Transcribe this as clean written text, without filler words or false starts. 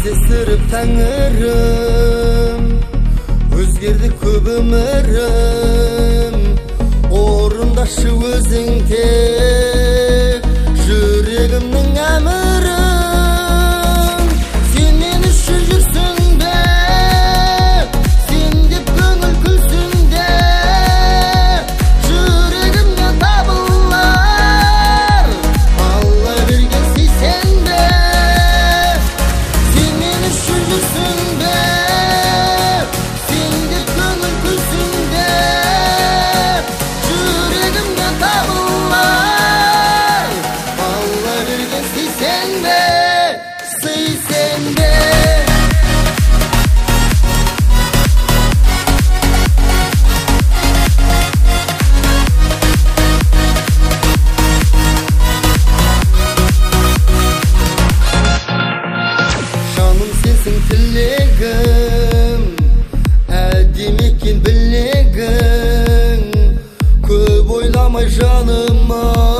Кездестіріп тәңірім, өзгерді көп өмірім. Орындашы өзің тек жүрегімнің әмірін. Сен мен үшін жүрсің бе, сен деп көңіл күлсін де, жүрегімде табылар Алла берген сүйсен бе. Сен мен үшін жүрсің бе, сен деп көңіл күлсін де, жүрегімде табылар Алла берген сүйсен бе, сүйсен бе. Жаным сенсің тілегім, әдемі екен білегің. Көп ойламай жаныма